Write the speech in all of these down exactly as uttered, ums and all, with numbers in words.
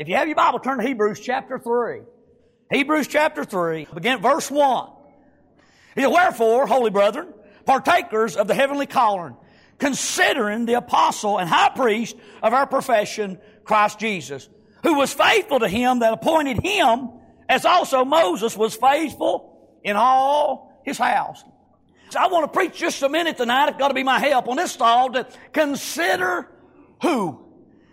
If you have your Bible, turn to Hebrews chapter three. Hebrews chapter three, begin at verse one. He said, wherefore, holy brethren, partakers of the heavenly calling, considering the apostle and high priest of our profession, Christ Jesus, who was faithful to him that appointed him, as also Moses was faithful in all his house. So I want to preach just a minute tonight. It's got to be my help on this thought. To consider who?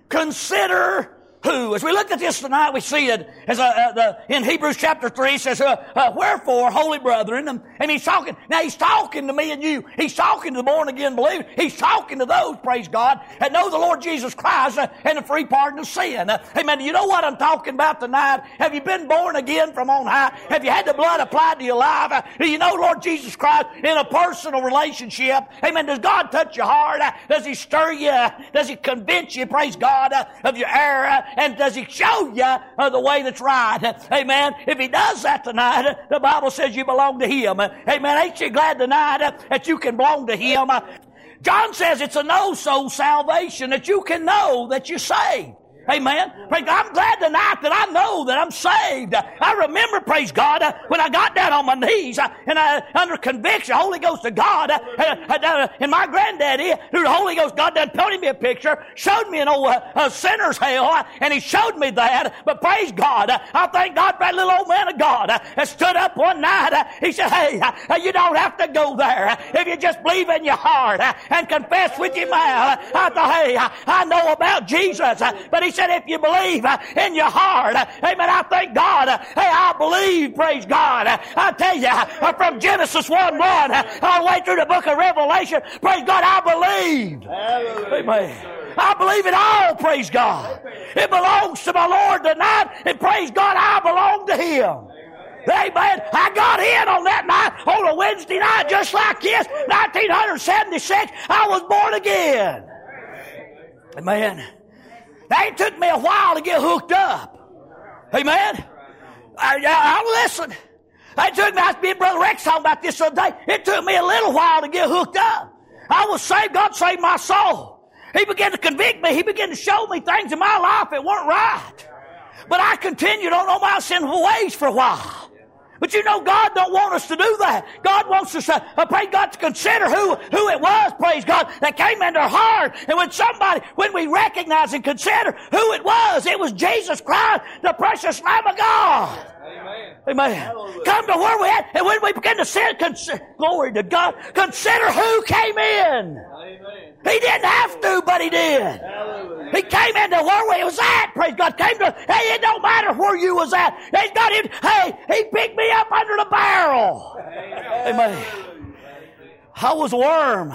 Consider who? As we look at this tonight, we see it as a, uh, the, in Hebrews chapter three, it says, uh, uh, wherefore, holy brethren, and, and he's talking, now he's talking to me and you. He's talking to the born again believers. He's talking to those, praise God, that know the Lord Jesus Christ uh, and the free pardon of sin. Uh, amen. Do you know what I'm talking about tonight? Have you been born again from on high? Have you had the blood applied to your life? Uh, do you know Lord Jesus Christ in a personal relationship? Amen. Does God touch your heart? Uh, does He stir you? Uh, does He convince you, praise God, uh, of your error? Uh, And does He show you uh, the way that's right? Amen. If He does that tonight, uh, the Bible says you belong to Him. Uh, amen. Ain't you glad tonight uh, that you can belong to Him? Uh, John says it's a no-soul salvation, that you can know that you're saved. Amen. Praise God. I'm glad tonight that I know that I'm saved. I remember, praise God, uh, when I got down on my knees uh, and I, under conviction, Holy Ghost of God, uh, uh, uh, and my granddaddy, through the Holy Ghost, God done painted me a picture, showed me an old uh, uh, sinner's hell, uh, and He showed me that. But praise God, uh, I thank God for that little old man of God uh, that stood up one night. Uh, he said, hey, uh, you don't have to go there. Uh, if you just believe in your heart uh, and confess with your mouth. Uh, I thought, hey, uh, I know about Jesus. Uh, but he said, if you believe uh, in your heart, uh, amen, I thank God. Uh, hey, I believe, praise God. Uh, I tell you, uh, from Genesis one one uh, all the way through the book of Revelation, praise God, I believe. Hallelujah. Amen. I believe it all, praise God. It belongs to my Lord tonight, and praise God, I belong to Him. Amen. I got in on that night, on a Wednesday night, just like this, nineteen seventy-six, I was born again. Amen. Now, it took me a while to get hooked up. Amen. I, I, I listen. It took me, I was being Brother Rex talking about this the other day. It took me a little while to get hooked up. I was saved. God saved my soul. He began to convict me. He began to show me things in my life that weren't right. But I continued on all my sinful ways for a while. But you know, God don't want us to do that. God wants us to, uh, praise God, to consider who, who it was, praise God, that came into our heart. And when somebody, when we recognize and consider who it was, it was Jesus Christ, the precious Lamb of God. Amen. Amen. Come to where we at, and when we begin to sin, consider, glory to God, consider who came in. Amen. He didn't have to, but He did. Hallelujah. He came into where we was at, praise God. Came to, hey, it don't matter where you was at. He's got him, hey, He picked me up under the barrel. Amen. Amen. I was a worm,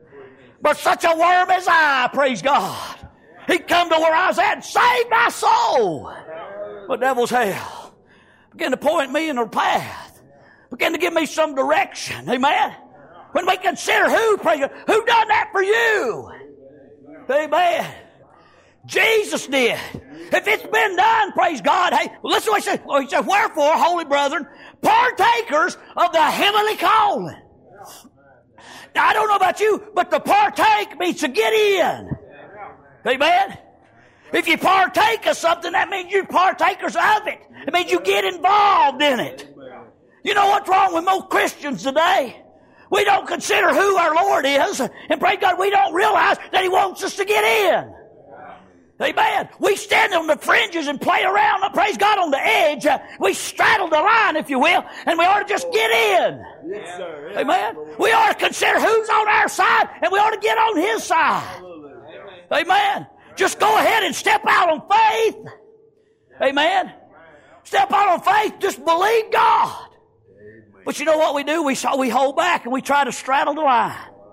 but such a worm as I, praise God. He come to where I was at and saved my soul. But devil's hell began to point me in the path. Began to give me some direction. Amen. When we consider who, praise God, who done that for you? Amen. Jesus did. If it's been done, praise God. Hey, listen to what he said. Well, he said, wherefore, holy brethren, partakers of the heavenly calling. Now, I don't know about you, but to partake means to get in. Amen. If you partake of something, that means you're partakers of it. It means you get involved in it. You know what's wrong with most Christians today? We don't consider who our Lord is. And praise God, we don't realize that He wants us to get in. Amen. We stand on the fringes and play around, praise God, on the edge. Uh, we straddle the line, if you will, and we ought to just get in. Yes, sir. Yes. Amen. We ought to consider who's on our side, and we ought to get on His side. Amen. Amen. Just go ahead and step out on faith. Amen. Step out on faith. Just believe God. But you know what we do? We we hold back and we try to straddle the line.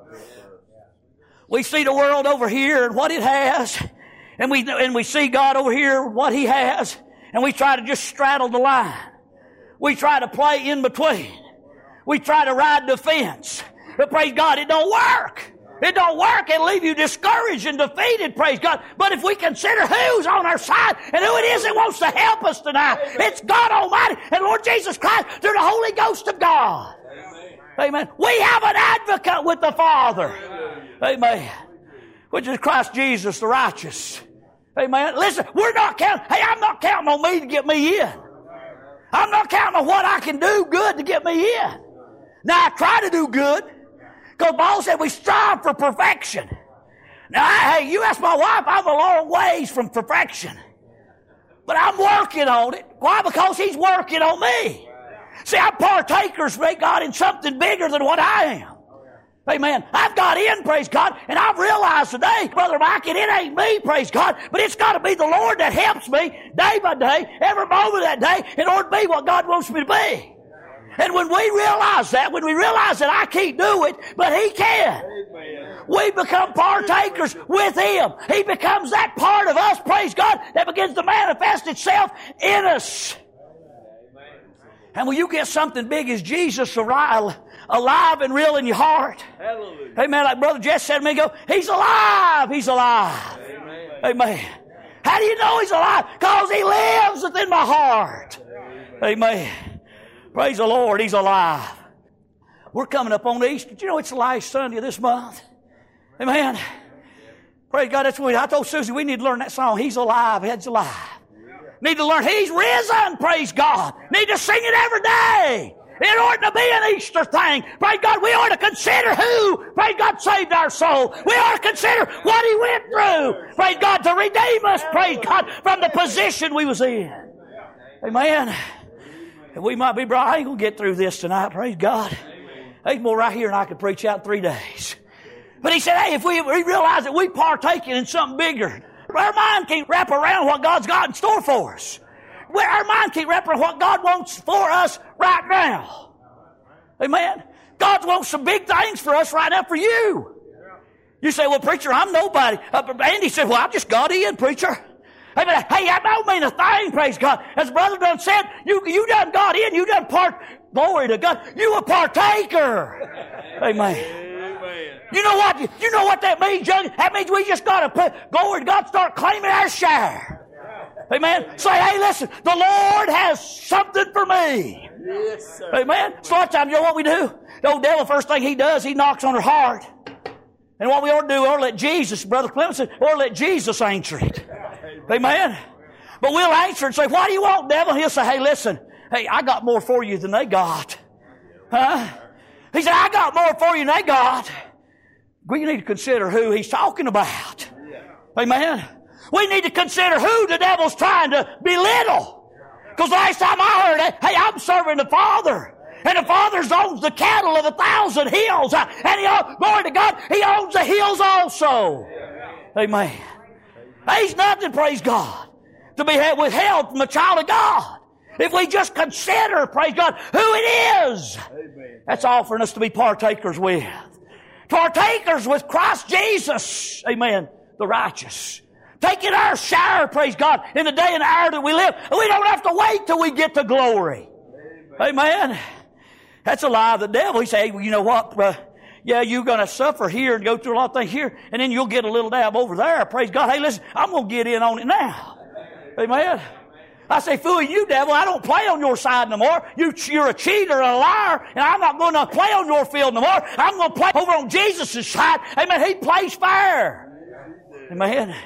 We see the world over here and what it has, and we and we see God over here what He has, and we try to just straddle the line. We try to play in between. We try to ride the fence. But praise God, it don't work. It don't work. It'll leave you discouraged and defeated, praise God. But if we consider who's on our side and who it is that wants to help us tonight, it's God Almighty and Lord Jesus Christ through the Holy Ghost of God. Amen. Amen. We have an advocate with the Father. Amen. Which is Christ Jesus the righteous. Amen. Listen, we're not counting. Hey, I'm not counting on me to get me in. I'm not counting on what I can do good to get me in. Now, I try to do good, because Paul said we strive for perfection. Now, I, hey, you ask my wife, I'm a long ways from perfection. But I'm working on it. Why? Because He's working on me. See, I'm partakers, praise God, in something bigger than what I am. Amen. I've got in, praise God, and I've realized today, Brother Mike, and it ain't me, praise God, but it's got to be the Lord that helps me day by day, every moment of that day, in order to be what God wants me to be. And when we realize that, when we realize that I can't do it, but He can, we become partakers with Him. He becomes that part of us, praise God, that begins to manifest itself in us. And when you get something big as Jesus alive, alive and real in your heart, hallelujah. Amen, like Brother Jess said a minute ago, He's alive, He's alive. Amen. Amen. How do you know He's alive? Because He lives within my heart. Amen. Praise the Lord, He's alive. We're coming up on Easter. Do you know it's the last Sunday of this month? Amen. Praise God, that's what I told Susie, we need to learn that song, He's alive, He's alive. Need to learn He's risen, praise God. Need to sing it every day. It ought to be an Easter thing. Praise God, we ought to consider who, praise God, saved our soul. We ought to consider what He went through, praise God, to redeem us, praise God, from the position we was in. Amen. And we might be, bro, I ain't going to get through this tonight, praise God. There's more right here and I could preach out in three days. But he said, hey, if we, we realize that we partaking in something bigger, our mind can't wrap around what God's got in store for us. Our mind can't wrap around what God wants for us right now. Amen. God wants some big things for us right now for you. You say, well, preacher, I'm nobody. Uh, Andy said, well, I just got in, preacher. Hey, that don't mean a thing, praise God. As Brother done said, you, you done got in, you done part, glory to God. You a partaker. Amen. Amen. You know what, you know what that means, Judge? That means we just got to put, glory to God, start claiming our share. Amen. Say, hey, listen, the Lord has something for me. Yes, sir. Amen. So a lot of times, you know what we do? The old devil, first thing he does, he knocks on our heart. And what we ought to do, we ought to let Jesus, Brother Clement said, we ought to let Jesus answer it. Amen. But we'll answer and say, what do you want, devil? And he'll say, hey, listen, hey, I got more for you than they got. Huh? He said, I got more for you than they got. We need to consider who he's talking about. Amen. We need to consider who the devil's trying to belittle. Because last time I heard it, hey, I'm serving the Father. And the Father owns the cattle of a thousand hills. And he, glory to God, He owns the hills also. Amen. There's nothing, praise God, to be withheld from a child of God. If we just consider, praise God, who it is. Amen. That's offering us to be partakers with. Partakers with Christ Jesus. Amen. The righteous. Taking our share, praise God, in the day and hour that we live. We don't have to wait till we get to glory. Amen. Amen. That's a lie of the devil. He say, hey, well, you know what? Uh, yeah, you're going to suffer here and go through a lot of things here, and then you'll get a little dab over there. Praise God. Hey, listen, I'm going to get in on it now. Amen. I say, fool you, devil, I don't play on your side no more. You, you're a cheater, a liar, and I'm not going to play on your field no more. I'm going to play over on Jesus' side. Amen. He plays fair. Amen.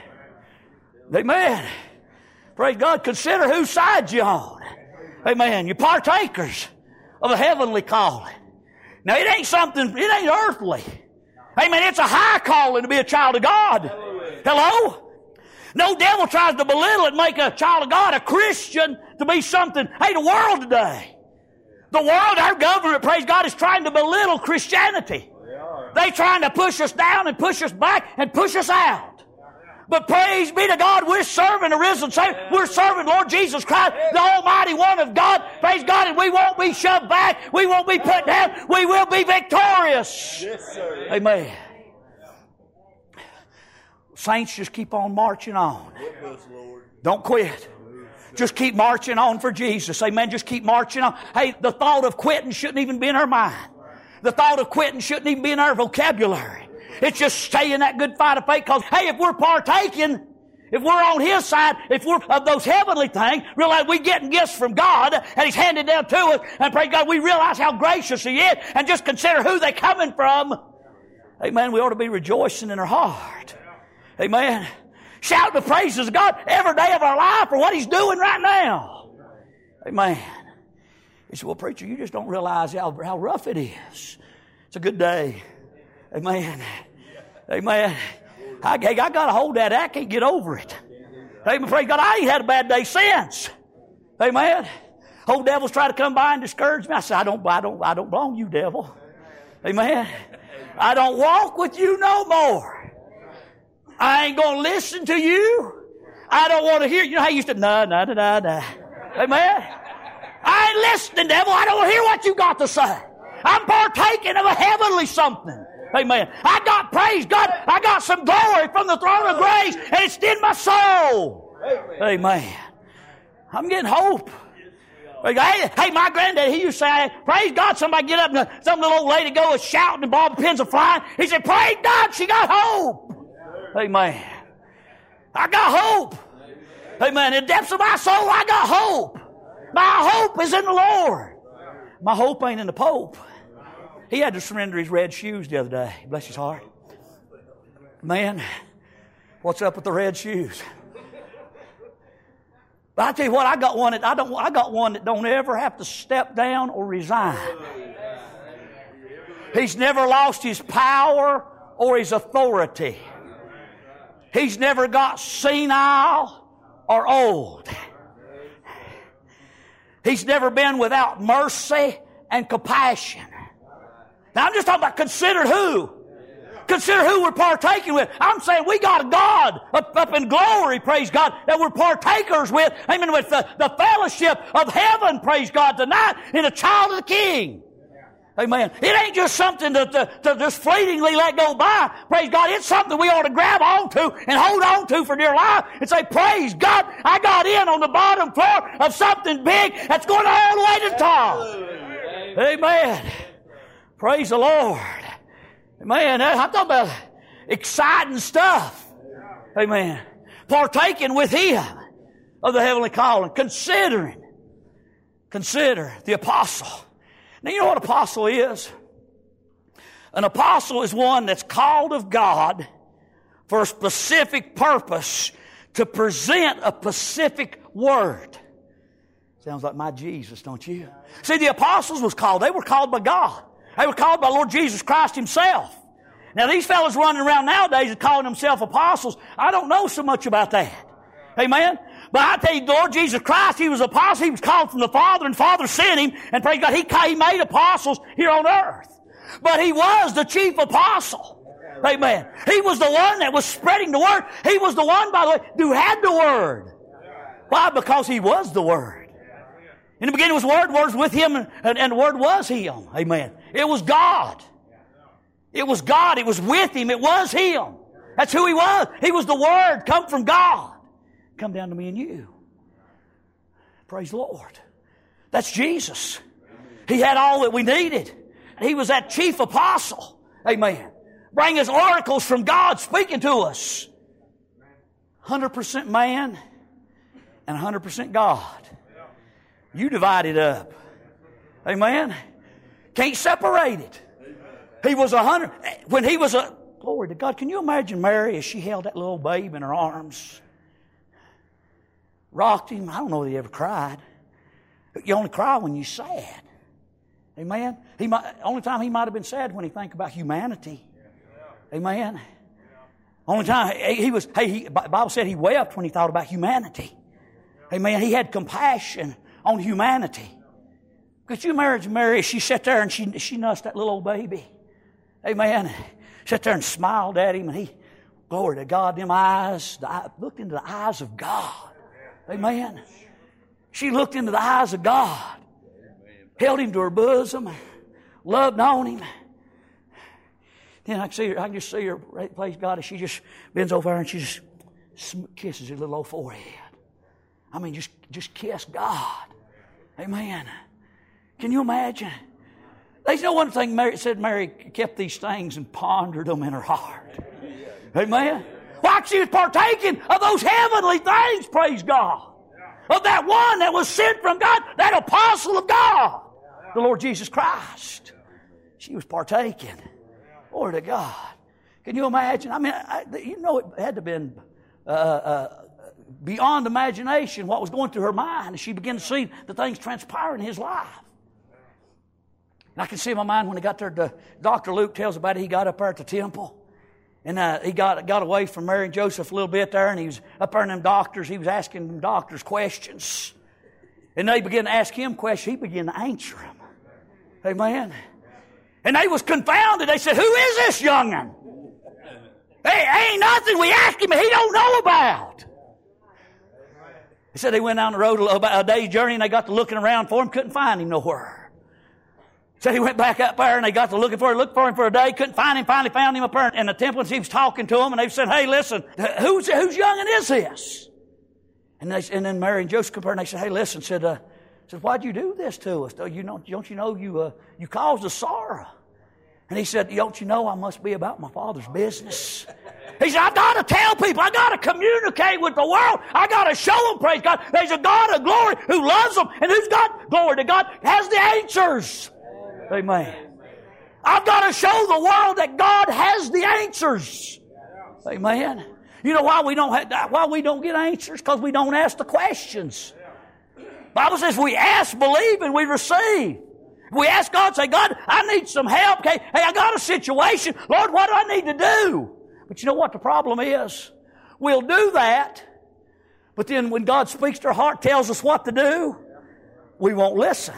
Amen. Praise God. Consider whose side you're on. Amen. You're partakers of a heavenly calling. Now, it ain't something, it ain't earthly. Amen. It's a high calling to be a child of God. Hello? No devil tries to belittle it and make a child of God, a Christian, to be something. Hey, the world today, the world, our government, praise God, is trying to belittle Christianity. They're trying to push us down and push us back and push us out. But praise be to God, we're serving the risen Savior. We're serving Lord Jesus Christ, the Almighty One of God. Praise God, and we won't be shoved back. We won't be put down. We will be victorious. Yes, sir. Amen. Saints, just keep on marching on. Don't quit. Just keep marching on for Jesus. Amen. Just keep marching on. Hey, the thought of quitting shouldn't even be in our mind. The thought of quitting shouldn't even be in our vocabulary. It's just stay in that good fight of faith, because, hey, if we're partaking, if we're on His side, if we're of those heavenly things, realize we're getting gifts from God, and He's handed down to us, and praise God, we realize how gracious He is, and just consider who they're coming from. Amen. We ought to be rejoicing in our heart. Amen. Shout the praises of God every day of our life for what He's doing right now. Amen. He said, well, preacher, you just don't realize how, how rough it is. It's a good day. Amen. Amen. I, I got to hold that. I can't get over it. Amen. Praise God. I ain't had a bad day since. Amen. Old devils try to come by and discourage me. I said, I don't, I don't, I don't belong to you, devil. Amen. I don't walk with you no more. I ain't going to listen to you. I don't want to hear you. You know how you used to, nah, nah, nah, nah, nah. Amen. I ain't listening, devil. I don't want to hear what you got to say. I'm partaking of a heavenly something. Amen. I got, praise God, I got some glory from the throne of grace, and it's in my soul. Amen. I'm getting hope. Hey, hey, my granddad, he used to say, praise God, somebody get up and some little old lady go shouting and ball pins are flying. He said, praise God, she got hope. Amen. I got hope. Amen. In the depths of my soul, I got hope. My hope is in the Lord. My hope ain't in the Pope. He had to surrender his red shoes the other day. Bless his heart. Man, what's up with the red shoes? But I tell you what, I got one that I don't. I got one that don't ever have to step down or resign. He's never lost his power or his authority. He's never got senile or old. He's never been without mercy and compassion. Now I'm just talking about consider who. Consider who we're partaking with. I'm saying we got a God up, up in glory, praise God, that we're partakers with. Amen. With the, the fellowship of heaven, praise God, tonight in a child of the King. Amen. It ain't just something to, to, to just fleetingly let go by. Praise God. It's something we ought to grab onto and hold on to for dear life and say, praise God, I got in on the bottom floor of something big that's going all the way to the top. Amen. Praise the Lord. Amen. I'm talking about exciting stuff. Amen. Partaking with Him of the heavenly calling. Considering. Consider the apostle. Now, you know what apostle is? An apostle is one that's called of God for a specific purpose to present a specific word. Sounds like my Jesus, don't you? See, the apostles was called. They were called by God. They were called by Lord Jesus Christ Himself. Now, these fellows running around nowadays and calling themselves apostles, I don't know so much about that. Amen? But I tell you, Lord Jesus Christ, He was an apostle. He was called from the Father, and Father sent Him. And praise God, He, he made apostles here on earth. But He was the chief apostle. Amen. He was the one that was spreading the Word. He was the one, by the way, who had the Word. Why? Because He was the Word. In the beginning was the Word, the Word was with Him, and, and the Word was Him. Amen. It was God. It was God. It was with Him. It was Him. That's who He was. He was the Word come from God. Come down to me and you. Praise the Lord. That's Jesus. He had all that we needed. He was that chief apostle. Amen. Bring us oracles from God speaking to us. one hundred percent man and one hundred percent God. You divide it up. Amen. Can't separate it. He was a hundred. When he was a, glory to God, can you imagine Mary as she held that little babe in her arms? Rocked him. I don't know if he ever cried. You only cry when you're sad. Amen. He might, only time he might have been sad when he think about humanity. Amen. Only time he was. Hey, he, the Bible said he wept when he thought about humanity. Amen. He had compassion on humanity. Could you imagine Mary? She sat there and she she nursed that little old baby. Amen. Sat there and smiled at him, and he, glory to God, them eyes. The eye, looked into the eyes of God. Amen. She looked into the eyes of God, held him to her bosom, loved on him. Then I can see her. I can just see her. Praise God, as she just bends over and she just kisses his little old forehead. I mean, just just kiss God. Amen. Can you imagine? There's no one thing Mary said. Mary kept these things and pondered them in her heart. Amen. Why? She was partaking of those heavenly things, praise God. Of that one that was sent from God, that apostle of God, the Lord Jesus Christ. She was partaking. Glory to God. Can you imagine? I mean, I, you know, it had to have been uh, uh, beyond imagination what was going through her mind as she began to see the things transpiring in his life. And I can see in my mind when he got there, the, Doctor Luke tells about it, he got up there at the temple. And uh, he got got away from Mary and Joseph a little bit there, and he was up there in them doctors. He was asking them doctors questions. And they began to ask him questions. He began to answer them. Amen. And they was confounded. They said, who is this young'un? Hey, ain't nothing we asked him he don't know about. They said they went down the road about a day's journey, and they got to looking around for him, couldn't find him nowhere. So he went back up there and they got to looking for him, looked for him for a day, couldn't find him, finally found him up there in the temple, and he was talking to them, and they said, hey, listen, who's, whose youngin' is this? And they, and then Mary and Joseph compared, and they said, hey, listen, said, uh, said, why'd you do this to us? Don't you know, don't you know you, uh, you caused us sorrow? And he said, don't you know I must be about my Father's business? He said, I've got to tell people. I've got to communicate with the world. I've got to show them, praise God. There's a God of glory who loves them and who's got glory to God, has the answers. Amen. I've got to show the world that God has the answers. Amen. You know why we don't have, why we don't get answers? Because we don't ask the questions. The Bible says we ask, believe, and we receive. We ask God, say, God, I need some help. Hey, hey, I got a situation. Lord, what do I need to do? But you know what the problem is? We'll do that, but then when God speaks to our heart, tells us what to do, we won't listen.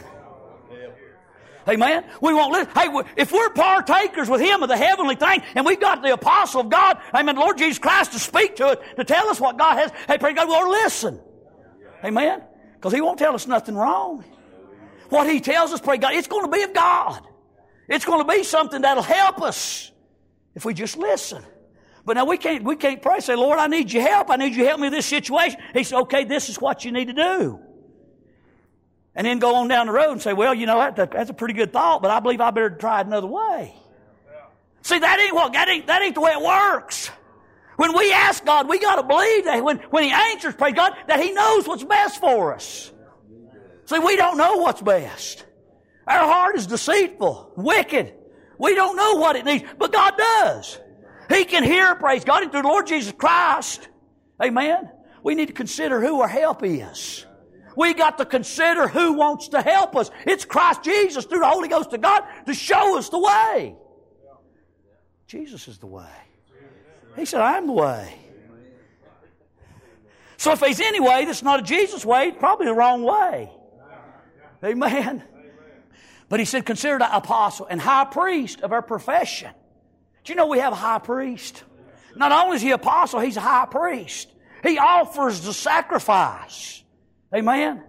Amen? We won't listen. Hey, if we're partakers with Him of the heavenly thing, and we've got the apostle of God, amen, Lord Jesus Christ to speak to it, to tell us what God has, hey, pray God, we'll listen. Amen? Because He won't tell us nothing wrong. What He tells us, pray God, it's going to be of God. It's going to be something that'll help us if we just listen. But now we can't, we can't pray, say, Lord, I need your help. I need you to help me with this situation. He said, okay, this is what you need to do. And then go on down the road and say, well, you know, that, that's a pretty good thought, but I believe I better try it another way. See, that ain't what, that ain't, that ain't the way it works. When we ask God, we got to believe that when, when He answers, praise God, that He knows what's best for us. See, we don't know what's best. Our heart is deceitful, wicked. We don't know what it needs, but God does. He can hear, praise God, and through the Lord Jesus Christ. Amen. We need to consider who our help is. We got to consider who wants to help us. It's Christ Jesus through the Holy Ghost of God to show us the way. Jesus is the way. He said, I'm the way. So if there's any way that's not a Jesus way, it's probably the wrong way. Amen. But He said, consider the apostle and high priest of our profession. Do you know we have a high priest? Not only is he apostle, he's a high priest. He offers the sacrifice. Amen.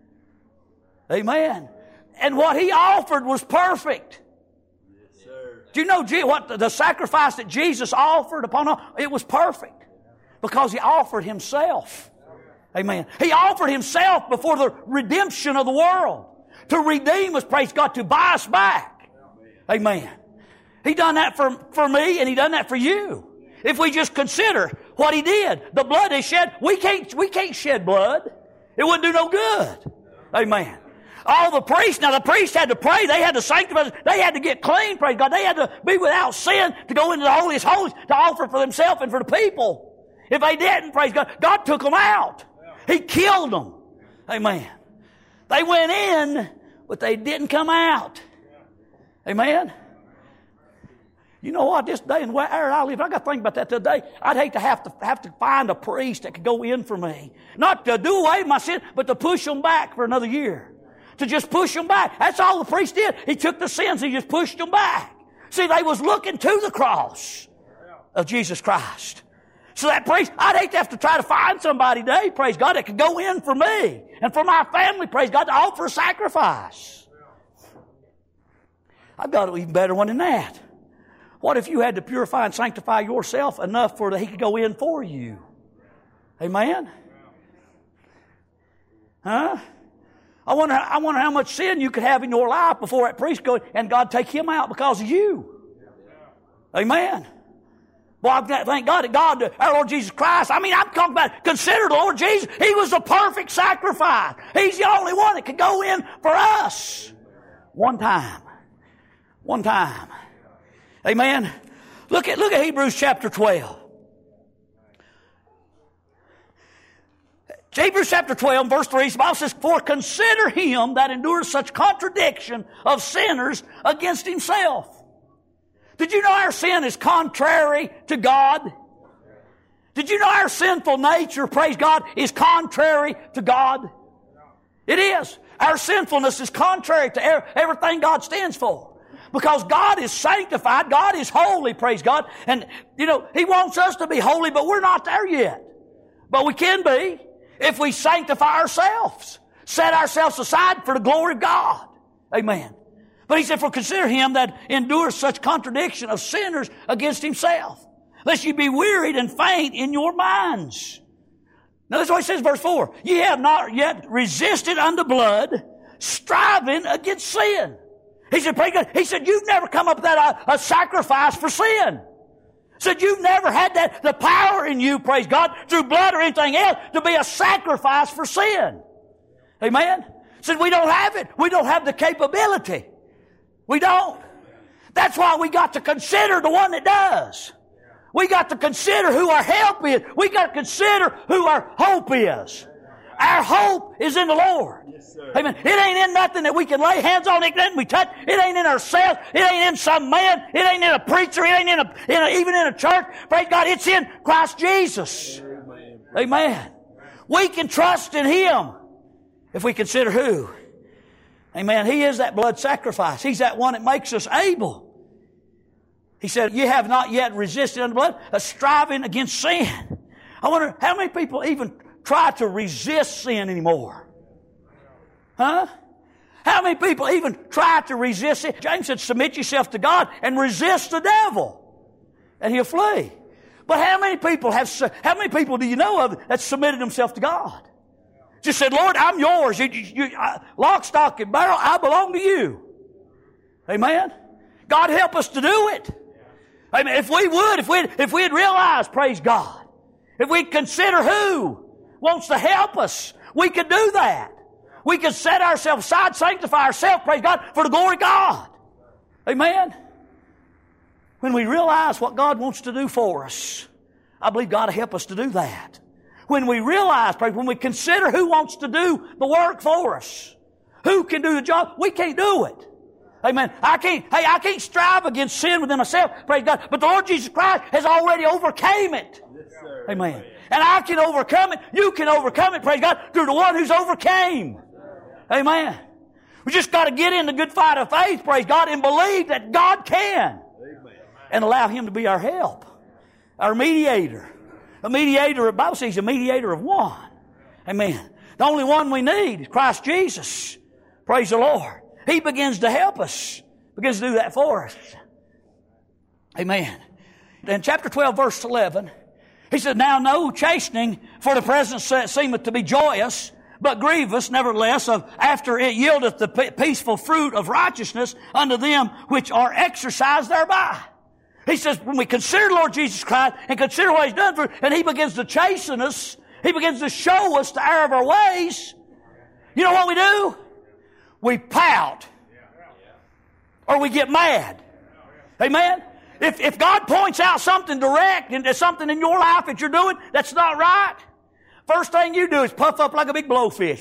Amen. And what He offered was perfect. Yes, sir. Do you know what the, the sacrifice that Jesus offered upon us? It was perfect because He offered Himself. Amen. He offered Himself before the redemption of the world to redeem us, praise God, to buy us back. Amen. He done that for, for me, and He done that for you. If we just consider what He did, the blood He shed, we can't, we can't shed blood. It wouldn't do no good. Amen. All the priests, now the priests had to pray, they had to sanctify, they had to get clean, praise God. They had to be without sin to go into the holiest holies to offer for themselves and for the people. If they didn't, praise God, God took them out. He killed them. Amen. They went in, but they didn't come out. Amen. You know what? This day and where I live, I got to think about that today. I'd hate to have to have to find a priest that could go in for me, not to do away with my sin, but to push them back for another year. To just push them back. That's all the priest did. He took the sins, He just pushed them back. See, they was looking to the cross of Jesus Christ. So that priest, I'd hate to have to try to find somebody today, praise God, that could go in for me and for my family, praise God, to offer a sacrifice. I've got an even better one than that. What if you had to purify and sanctify yourself enough for that He could go in for you? Amen? Huh? I wonder, I wonder how much sin you could have in your life before that priest goes and God take him out because of you. Amen? Well, thank God that God, our Lord Jesus Christ, I mean, I'm talking about, consider the Lord Jesus. He was the perfect sacrifice. He's the only one that could go in for us. One time. One time. Amen. Look at, look at Hebrews chapter twelve. Hebrews chapter twelve, verse three, the Bible says, for consider him that endures such contradiction of sinners against himself. Did you know our sin is contrary to God? Did you know our sinful nature, praise God, is contrary to God? It is. Our sinfulness is contrary to everything God stands for. Because God is sanctified, God is holy, praise God. And, you know, He wants us to be holy, but we're not there yet. But we can be if we sanctify ourselves, set ourselves aside for the glory of God. Amen. But He said, for consider him that endures such contradiction of sinners against himself, lest you be wearied and faint in your minds. Now that's what He says, verse four. Ye have not yet resisted unto blood, striving against sin. He said, praise God. He said, you've never come up with that a, a sacrifice for sin. Said you've never had that, the power in you, praise God, through blood or anything else, to be a sacrifice for sin. Amen? Said we don't have it. We don't have the capability. We don't. That's why we got to consider the one that does. We got to consider who our help is. We got to consider who our hope is. Our hope is in the Lord. Yes, amen. It ain't in nothing that we can lay hands on. It nothing we touch. It ain't in ourselves. It ain't in some man. It ain't in a preacher. It ain't in a, in a even in a church. Praise God. It's in Christ Jesus. Amen. Amen. We can trust in Him if we consider who. Amen. He is that blood sacrifice. He's that one that makes us able. He said, you have not yet resisted unto blood, a striving against sin. I wonder how many people even try to resist sin anymore. Huh? How many people even try to resist it? James said, submit yourself to God and resist the devil, and he'll flee. But how many people have, how many people do you know of that submitted themselves to God? Just said, Lord, I'm yours. You, you, you, uh, lock, stock, and barrel, I belong to you. Amen? God help us to do it. Amen. If we would, if we'd, if we'd realize, praise God, if we'd consider who wants to help us, we could do that. We could set ourselves aside, sanctify ourselves, praise God, for the glory of God. Amen? When we realize what God wants to do for us, I believe God will help us to do that. When we realize, praise, when we consider who wants to do the work for us, who can do the job, we can't do it. Amen. I can't, hey, I can't strive against sin within myself, praise God, but the Lord Jesus Christ has already overcame it. Yes, sir. Amen. And I can overcome it. You can overcome it, praise God, through the one who's overcame. Amen. We just got to get in the good fight of faith, praise God, and believe that God can. Amen. And allow Him to be our help, our mediator. A mediator, the Bible says He's a mediator of one. Amen. The only one we need is Christ Jesus. Praise the Lord. He begins to help us. Begins to do that for us. Amen. In chapter twelve, verse eleven, he said, now no chastening for the present seemeth to be joyous, but grievous, nevertheless, of after it yieldeth the peaceful fruit of righteousness unto them which are exercised thereby. He says, when we consider Lord Jesus Christ and consider what He's done for us, and He begins to chasten us, He begins to show us the error of our ways, you know what we do? We pout. Or we get mad. Amen? If, if God points out something direct and there's something in your life that you're doing that's not right, first thing you do is puff up like a big blowfish.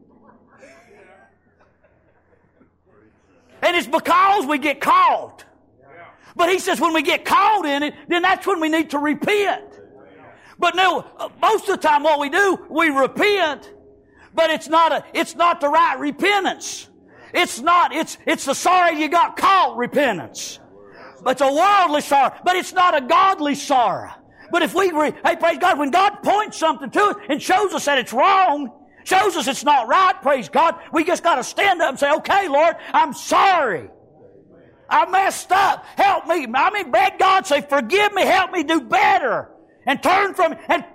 And it's because we get caught. But He says when we get caught in it, then that's when we need to repent. But no, most of the time what we do, we repent, but it's not a, it's not the right repentance. It's not, it's, it's the sorry you got caught repentance. But it's a worldly sorrow, but it's not a godly sorrow. But if we, re, hey, praise God, when God points something to us and shows us that it's wrong, shows us it's not right, praise God, we just got to stand up and say, okay, Lord, I'm sorry. I messed up. Help me. I mean, beg God, say, forgive me, help me do better. And turn from it and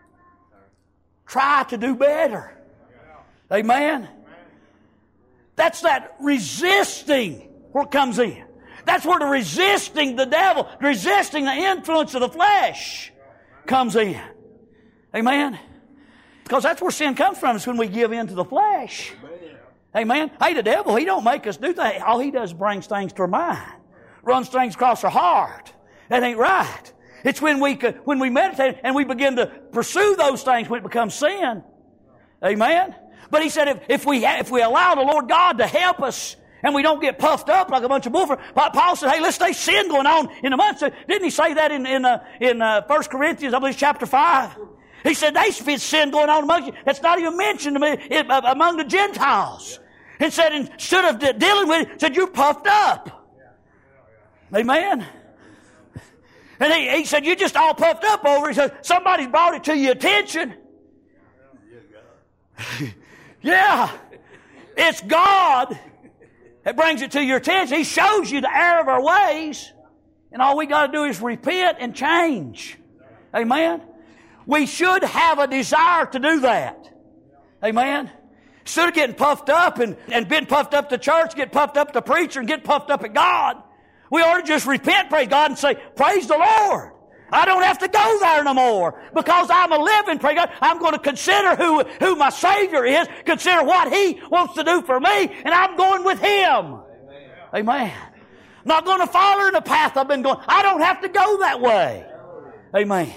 try to do better. Amen? That's that resisting where it comes in. That's where the resisting the devil, resisting the influence of the flesh comes in. Amen? Because that's where sin comes from, is when we give in to the flesh. Amen? Hey, the devil, he don't make us do that. All he does is brings things to our mind. Runs things across our heart. That ain't right. It's when we when we meditate and we begin to pursue those things when it becomes sin. Amen? But he said if, if we if we allow the Lord God to help us and we don't get puffed up like a bunch of bullfrogs, Paul said, hey, let's stay sin going on in the month. Didn't he say that in in uh, in uh, First Corinthians, I believe chapter five? He said, there's sin going on among you. That's not even mentioned to me it, uh, among the Gentiles. And said, instead of de- dealing with it, said, you're puffed up. Amen? And he, he said, you're just all puffed up over it. He said, somebody's brought it to your attention. Yeah. It's God that brings it to your attention. He shows you the error of our ways. And all we got to do is repent and change. Amen? We should have a desire to do that. Amen? Instead of getting puffed up and, and being puffed up to church, get puffed up to preacher and get puffed up at God, we ought to just repent, praise God, and say, praise the Lord. I don't have to go there no more because I'm a living, praise God. I'm going to consider who, who my Savior is, consider what He wants to do for me, and I'm going with Him. Amen. Amen. I'm not going to follow in the path I've been going. I don't have to go that way. Amen.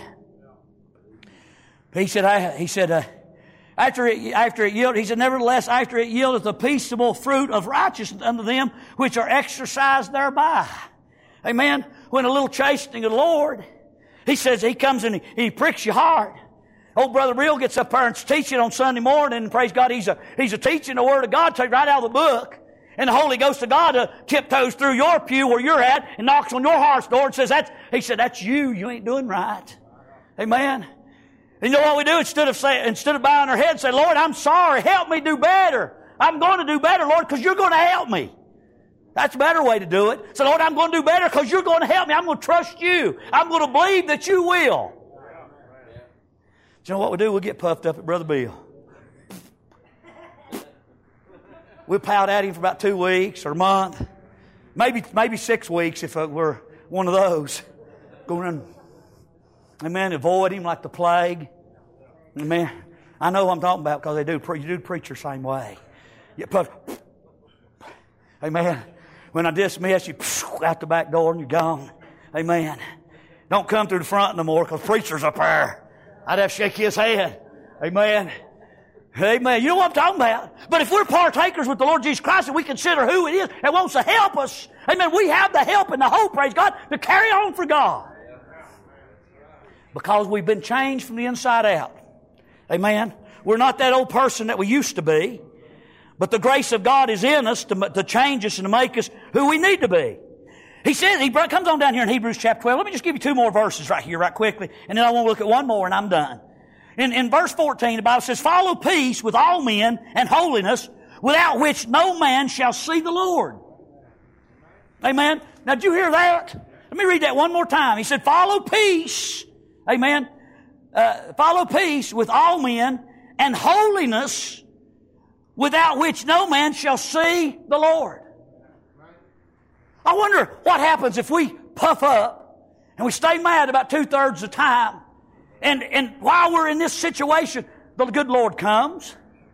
He said, I, he said, uh, after it, after it yielded, he said, nevertheless, after it yieldeth the peaceable fruit of righteousness unto them which are exercised thereby. Amen. When a little chastening of the Lord, he says, he comes and he, he pricks your heart. Old Brother Real gets up there and teaching on Sunday morning, and praise God, he's a, he's a teaching the Word of God, take right out of the book. And the Holy Ghost of God uh, tiptoes through your pew where you're at and knocks on your heart's door and says, that's, he said, that's you. You ain't doing right. Amen. And you know what we do? Instead of say, instead of bowing our head and say, Lord, I'm sorry. Help me do better. I'm going to do better, Lord, because you're going to help me. That's a better way to do it. So, Lord, I'm going to do better because you're going to help me. I'm going to trust you. I'm going to believe that you will. You know what we do? We'll get puffed up at Brother Bill. We'll pout at him for about two weeks or a month. Maybe, maybe six weeks if we're one of those. Go around. Amen. Avoid him like the plague. Amen. I know what I'm talking about because they do. You do preach the same way. You puff. Amen. When I dismiss you, out the back door and you're gone. Amen. Don't come through the front no more because preacher's up there. I'd have to shake his head. Amen. Amen. You know what I'm talking about. But if we're partakers with the Lord Jesus Christ and we consider who it is that wants to help us, amen, we have the help and the hope, praise God, to carry on for God. Because we've been changed from the inside out. Amen. We're not that old person that we used to be. But the grace of God is in us to, to change us and to make us who we need to be. He says, he comes on down here in Hebrews chapter twelve. Let me just give you two more verses right here, right quickly. And then I want to look at one more and I'm done. In, in verse fourteen, the Bible says, follow peace with all men and holiness, without which no man shall see the Lord. Amen. Now, did you hear that? Let me read that one more time. He said, follow peace. Amen. Uh, follow peace with all men and holiness, without which no man shall see the Lord. I wonder what happens if we puff up and we stay mad about two-thirds of the time. And, and while we're in this situation, the good Lord comes.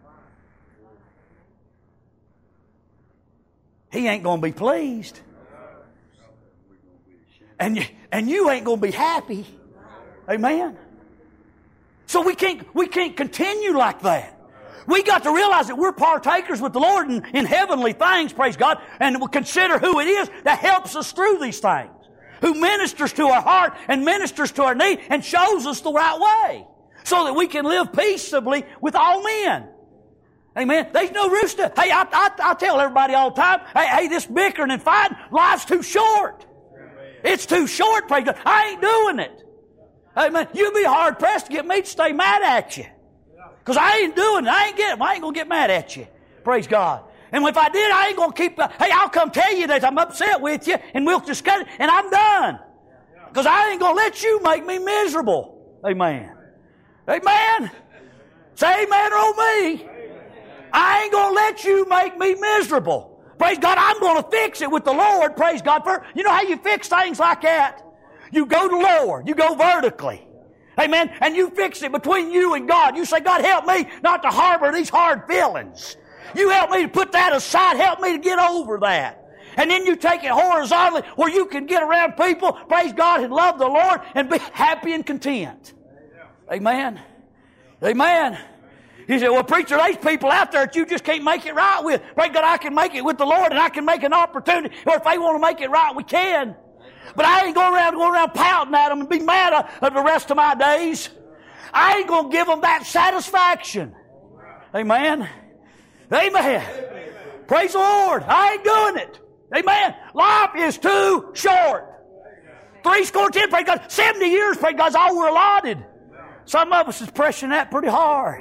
He ain't going to be pleased. And you, and you ain't going to be happy. Amen. So we can't, we can't continue like that. We got to realize that we're partakers with the Lord in, in heavenly things, praise God, and we'll consider who it is that helps us through these things, who ministers to our heart and ministers to our need and shows us the right way so that we can live peaceably with all men. Amen. There's no rooster. Hey, I, I, I tell everybody all the time, hey, hey, this bickering and fighting, life's too short. It's too short, praise God. I ain't doing it. Amen. You'd be hard pressed to get me to stay mad at you. Because I ain't doing it. I ain't getting, I ain't going to get mad at you. Praise God. And if I did, I ain't going to keep, uh, hey, I'll come tell you that I'm upset with you and we'll discuss it and I'm done. Because I ain't going to let you make me miserable. Amen. Amen. Say amen on me. I ain't going to let you make me miserable. Praise God. I'm going to fix it with the Lord. Praise God. You know how you fix things like that? You go to Lord. You go vertically. Amen. And you fix it between you and God. You say, God, help me not to harbor these hard feelings. You help me to put that aside. Help me to get over that. And then you take it horizontally where you can get around people, praise God, and love the Lord and be happy and content. Amen. Amen. He said, well, preacher, there's people out there that you just can't make it right with. Praise God, I can make it with the Lord, and I can make an opportunity. Or if they want to make it right, we can. But I ain't going around going around pouting at them and be mad at the rest of my days. I ain't going to give them that satisfaction. Amen. Amen. Praise the Lord. I ain't doing it. Amen. Life is too short. Three score ten, praise God. Seventy years, praise God, is all we're allotted. Some of us is pressing that pretty hard.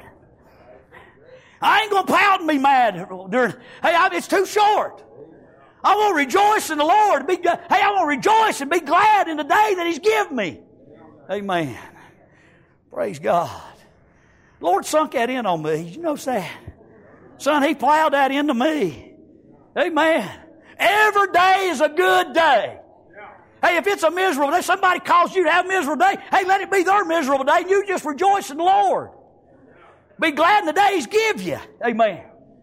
I ain't going to pout and be mad during, hey, I, it's too short. I want to rejoice in the Lord. Be, hey, I want to rejoice and be glad in the day that He's given me. Amen. Praise God. The Lord sunk that in on me. You know that? Son, He plowed that into me. Amen. Every day is a good day. Hey, if it's a miserable day, somebody calls you to have a miserable day, hey, let it be their miserable day, and you just rejoice in the Lord. Be glad in the day He's give you. Amen.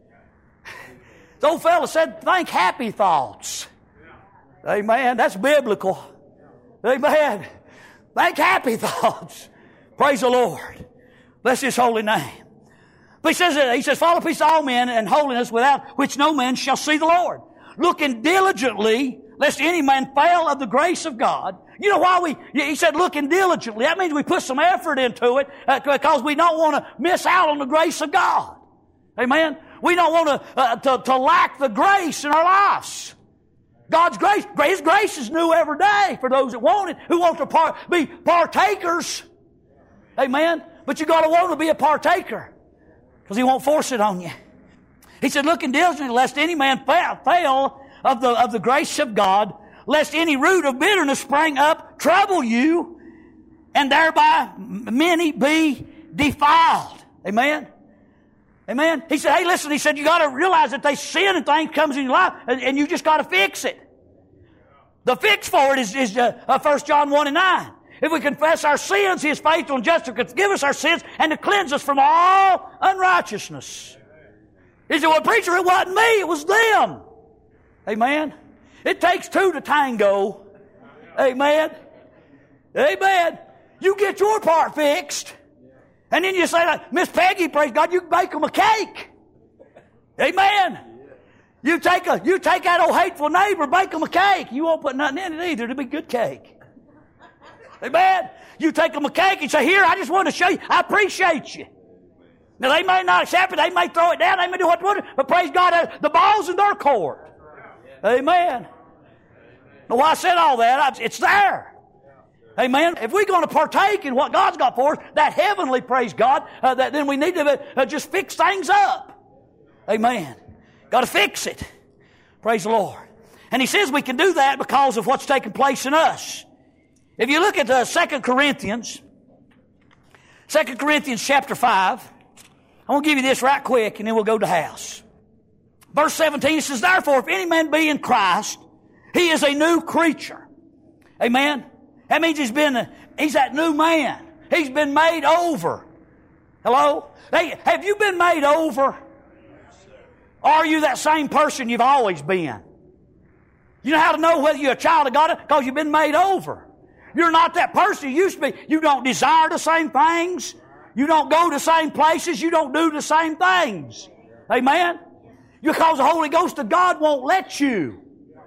The old fella said, think happy thoughts. Amen. That's biblical. Amen. Think happy thoughts. Praise the Lord. Bless His holy name. But he says, he says, follow peace to all men and holiness, without which no man shall see the Lord. Looking diligently, lest any man fail of the grace of God. You know why we, he said looking diligently. That means we put some effort into it uh, because we don't want to miss out on the grace of God. Amen. We don't want to, uh, to, to lack the grace in our lives. God's grace, His grace is new every day for those that want it, who want to par- be partakers. Amen. But you got to want to be a partaker because He won't force it on you. He said, looking diligently, lest any man fail, fail of the, of the grace of God, lest any root of bitterness spring up, trouble you, and thereby many be defiled. Amen. Amen. He said, hey, listen, he said, you got to realize that they sin and things comes in your life, and, and you just got to fix it. The fix for it is, is uh, uh, First John one and nine. If we confess our sins, He is faithful and just to forgive us our sins and to cleanse us from all unrighteousness. He said, well, preacher, it wasn't me, it was them. Amen. It takes two to tango. Amen. Amen. You get your part fixed. And then you say, like, Miss Peggy, praise God, you can bake them a cake. Amen. You take a, you take that old hateful neighbor, bake them a cake. You won't put nothing in it either. It'll be good cake. Amen. You take them a cake and say, here, I just want to show you, I appreciate you. Now, they may not accept it. They may throw it down. They may do what they want. But praise God, the ball's in their court. Amen. Now, why I said all that, it's there. Amen. If we're going to partake in what God's got for us, that heavenly, praise God, uh, that, then we need to uh, just fix things up. Amen. Got to fix it. Praise the Lord. And He says we can do that because of what's taking place in us. If you look at uh, Second Corinthians, Second Corinthians chapter five, I want to give you this right quick, and then we'll go to house. Verse seventeen, it says, therefore, if any man be in Christ, he is a new creature. Amen. That means he's been, a, he's that new man. He's been made over. Hello? Hey, have you been made over? Or are you that same person you've always been? You know how to know whether you're a child of God? Because you've been made over. You're not that person you used to be. You don't desire the same things. You don't go to the same places. You don't do the same things. Amen? Because the Holy Ghost of God won't let you.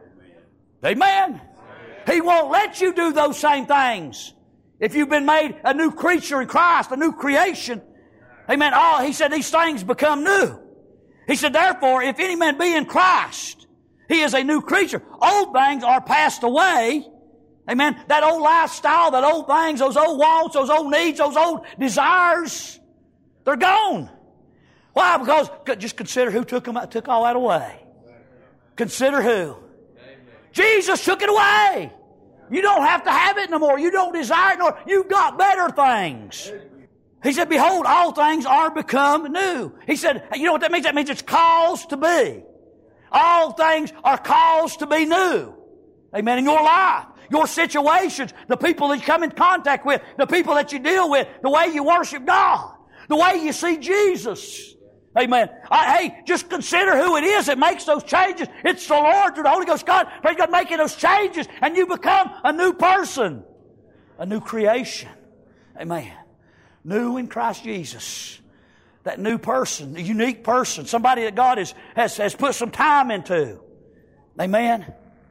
Amen? He won't let you do those same things. If you've been made a new creature in Christ, a new creation, amen. Oh, He said these things become new. He said, therefore, if any man be in Christ, he is a new creature. Old things are passed away. Amen. That old lifestyle, that old things, those old wants, those old needs, those old desires, they're gone. Why? Because just consider who took them, took all that away. Consider who. Jesus took it away. You don't have to have it no more. You don't desire it no more. You've got better things. He said, behold, all things are become new. He said, you know what that means? That means it's caused to be. All things are caused to be new. Amen. In your life, your situations, the people that you come in contact with, the people that you deal with, the way you worship God, the way you see Jesus. Amen. I, hey, just consider who it is that makes those changes. It's the Lord through the Holy Ghost. God, praise God, making those changes, and you become a new person, a new creation. Amen. New in Christ Jesus. that new person, the unique person, somebody that God has, has, has put some time into. Amen?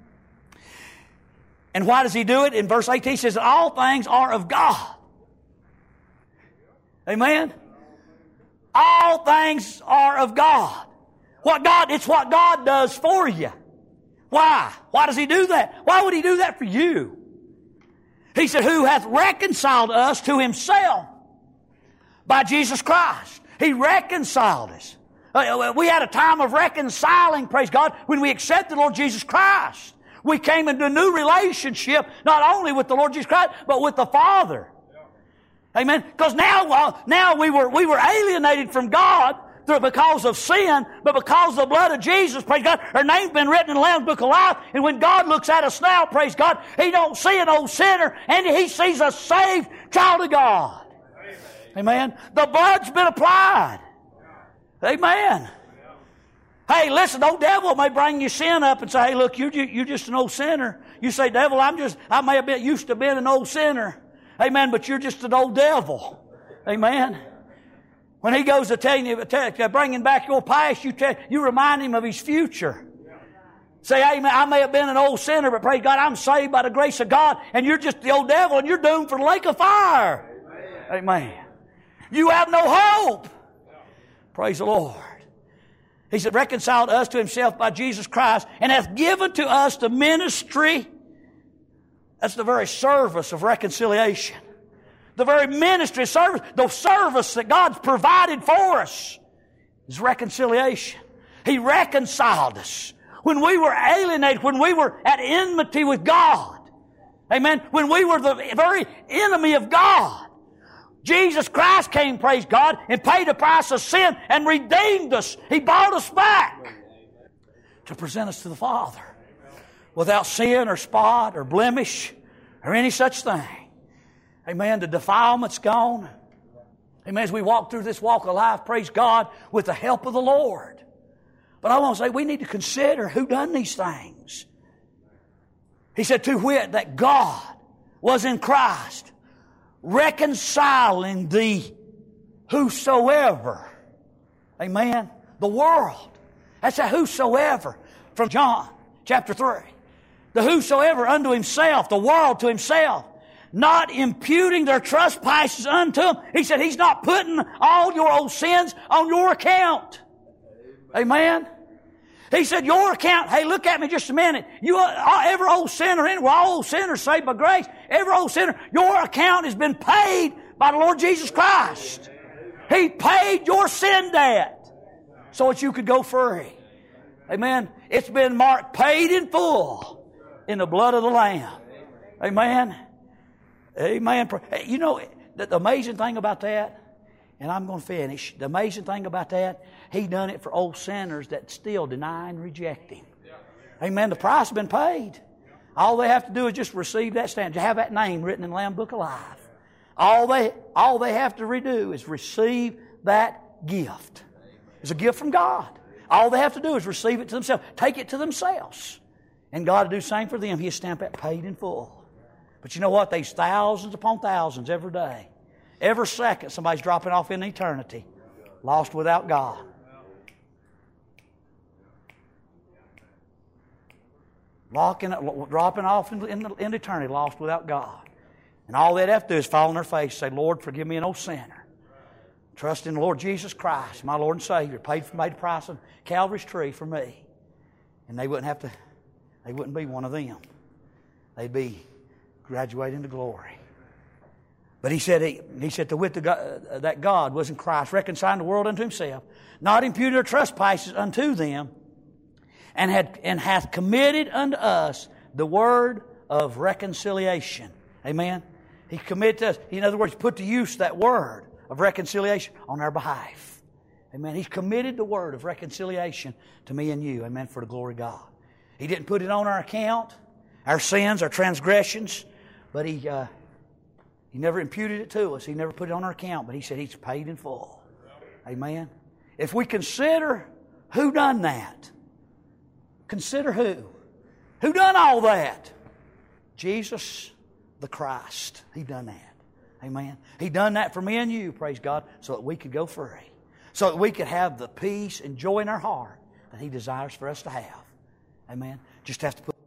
And why does He do it? In verse eighteen He says, all things are of God. Amen? All things are of God. What God, it's what God does for you. Why? Why does He do that? Why would He do that for you? He said, who hath reconciled us to Himself by Jesus Christ. He reconciled us. We had a time of reconciling, praise God, when we accepted the Lord Jesus Christ. We came into a new relationship, not only with the Lord Jesus Christ, but with the Father. Amen. Because now, uh, now we were we were alienated from God through, because of sin, but because of the blood of Jesus, praise God, our name's been written in the Lamb's Book of Life. And when God looks at us now, praise God, He don't see an old sinner, and He sees a saved child of God. Amen. The blood's been applied. Amen. Hey, listen, the old devil may bring your sin up and say, hey, look, you're, you're just an old sinner. You say, devil, I'm just, I may have been used to being an old sinner. Amen, but you're just an old devil. Amen. When he goes to tell you, to bringing back your past, you tell, you remind him of his future. Say, hey, man, I may have been an old sinner, but praise God, I'm saved by the grace of God, and you're just the old devil, and you're doomed for the lake of fire. Amen. Amen. You have no hope. Praise the Lord. He said, reconciled us to Himself by Jesus Christ, and hath given to us the ministry. That's the very service of reconciliation. The very ministry service, the service that God's provided for us is reconciliation. He reconciled us. When we were alienated, when we were at enmity with God. Amen. When we were the very enemy of God. Jesus Christ came, praise God, and paid the price of sin and redeemed us. He bought us back to present us to the Father without sin or spot or blemish or any such thing. Amen. The defilement's gone. Amen. As we walk through this walk of life, praise God, with the help of the Lord. But I want to say we need to consider who done these things. He said, to wit, that God was in Christ, reconciling the whosoever. Amen. The world. That's a whosoever from John chapter three. The whosoever unto himself, the world to himself, not imputing their trespasses unto him. He said He's not putting all your old sins on your account. Amen. He said, your account, hey, look at me just a minute. You, every old sinner, in, we're all old sinners saved by grace. Every old sinner, your account has been paid by the Lord Jesus Christ. He paid your sin debt so that you could go free. Amen. It's been marked paid in full in the blood of the Lamb. Amen. Amen. You know, the amazing thing about that, and I'm going to finish, the amazing thing about that, He done it for old sinners that still deny and reject Him. Amen. The price has been paid. All they have to do is just receive that stand. To have that name written in the Lamb Book of Life. All they, all they have to redo is receive that gift. It's a gift from God. All they have to do is receive it to themselves. Take it to themselves. And God will do the same for them. He'll stamp that paid in full. But you know what? There's thousands upon thousands every day. Every second somebody's dropping off in eternity. Lost without God. Walking, dropping off in, in, in eternity, lost without God. And all they'd have to do is fall on their face and say, Lord, forgive me an old sinner. Trust in the Lord Jesus Christ, my Lord and Savior, paid for, made the price of Calvary's tree for me. And they wouldn't have to, they wouldn't be one of them. They'd be graduating to glory. But he said, he, he said, to wit the God, uh, that God was in Christ, reconciling the world unto Himself, not imputing their trespasses unto them, and had and hath committed unto us the word of reconciliation. Amen. He committed to us. In other words, He put to use that word of reconciliation on our behalf. Amen. He's committed the word of reconciliation to me and you. Amen. For the glory of God. He didn't put it on our account, our sins, our transgressions, but He uh, He never imputed it to us. He never put it on our account, but He said He's paid in full. Amen. If we consider who done that, consider who. Who done all that? Jesus the Christ. He done that. Amen. He done that for me and you, praise God, so that we could go free. so that we could have the peace and joy in our heart that He desires for us to have. Amen. Just have to put